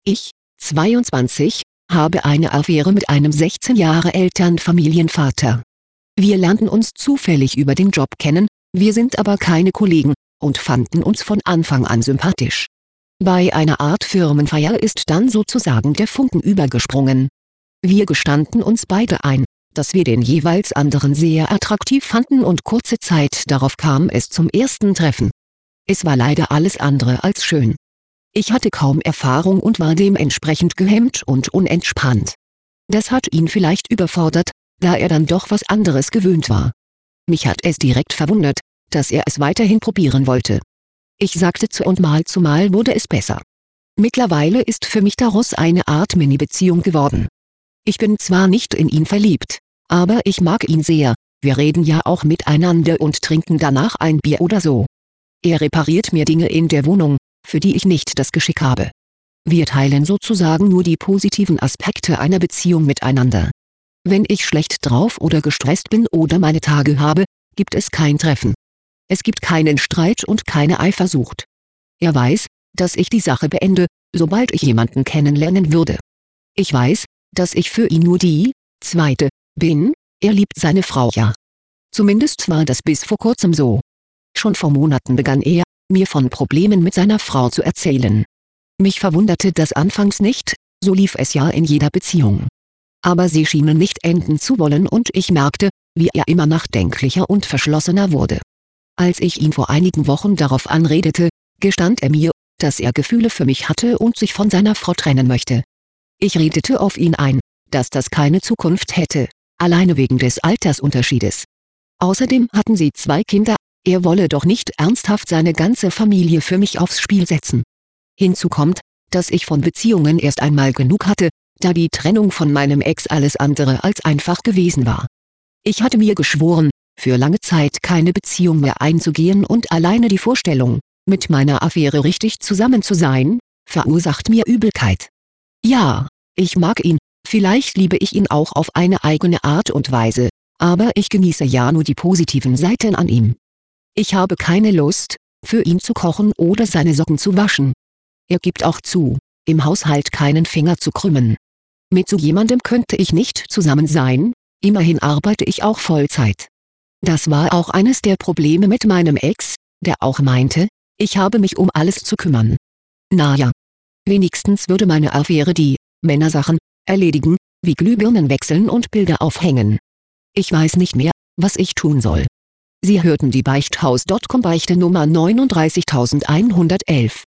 Ich, 22, habe eine Affäre mit einem 16 Jahre älteren Familienvater. Wir lernten uns zufällig über den Job kennen, wir sind aber keine Kollegen, und fanden uns von Anfang an sympathisch. Bei einer Art Firmenfeier ist dann sozusagen der Funken übergesprungen. Wir gestanden uns beide ein, dass wir den jeweils anderen sehr attraktiv fanden, und kurze Zeit darauf kam es zum ersten Treffen. Es war leider alles andere als schön. Ich hatte kaum Erfahrung und war dementsprechend gehemmt und unentspannt. Das hat ihn vielleicht überfordert, da er dann doch was anderes gewöhnt war. Mich hat es direkt verwundert, dass er es weiterhin probieren wollte. Ich sagte zu, und Mal zu Mal wurde es besser. Mittlerweile ist für mich daraus eine Art Mini-Beziehung geworden. Ich bin zwar nicht in ihn verliebt, aber ich mag ihn sehr, wir reden ja auch miteinander und trinken danach ein Bier oder so. Er repariert mir Dinge in der Wohnung, für die ich nicht das Geschick habe. Wir teilen sozusagen nur die positiven Aspekte einer Beziehung miteinander. Wenn ich schlecht drauf oder gestresst bin oder meine Tage habe, gibt es kein Treffen. Es gibt keinen Streit und keine Eifersucht. Er weiß, dass ich die Sache beende, sobald ich jemanden kennenlernen würde. Ich weiß, dass ich für ihn nur die Zweite bin, er liebt seine Frau ja. Zumindest war das bis vor kurzem so. Schon vor Monaten begann er, mir von Problemen mit seiner Frau zu erzählen. Mich verwunderte das anfangs nicht, so lief es ja in jeder Beziehung. Aber sie schienen nicht enden zu wollen und ich merkte, wie er immer nachdenklicher und verschlossener wurde. Als ich ihn vor einigen Wochen darauf anredete, gestand er mir, dass er Gefühle für mich hatte und sich von seiner Frau trennen möchte. Ich redete auf ihn ein, dass das keine Zukunft hätte, alleine wegen des Altersunterschiedes. Außerdem hatten sie 2 Kinder, er wolle doch nicht ernsthaft seine ganze Familie für mich aufs Spiel setzen. Hinzu kommt, dass ich von Beziehungen erst einmal genug hatte, da die Trennung von meinem Ex alles andere als einfach gewesen war. Ich hatte mir geschworen, für lange Zeit keine Beziehung mehr einzugehen, und alleine die Vorstellung, mit meiner Affäre richtig zusammen zu sein, verursacht mir Übelkeit. Ja, ich mag ihn, vielleicht liebe ich ihn auch auf eine eigene Art und Weise, aber ich genieße ja nur die positiven Seiten an ihm. Ich habe keine Lust, für ihn zu kochen oder seine Socken zu waschen. Er gibt auch zu, im Haushalt keinen Finger zu krümmen. Mit so jemandem könnte ich nicht zusammen sein, immerhin arbeite ich auch Vollzeit. Das war auch eines der Probleme mit meinem Ex, der auch meinte, ich habe mich um alles zu kümmern. Naja. Wenigstens würde meine Affäre die Männersachen erledigen, wie Glühbirnen wechseln und Bilder aufhängen. Ich weiß nicht mehr, was ich tun soll. Sie hörten die Beichthaus.com Beichte Nummer 39111.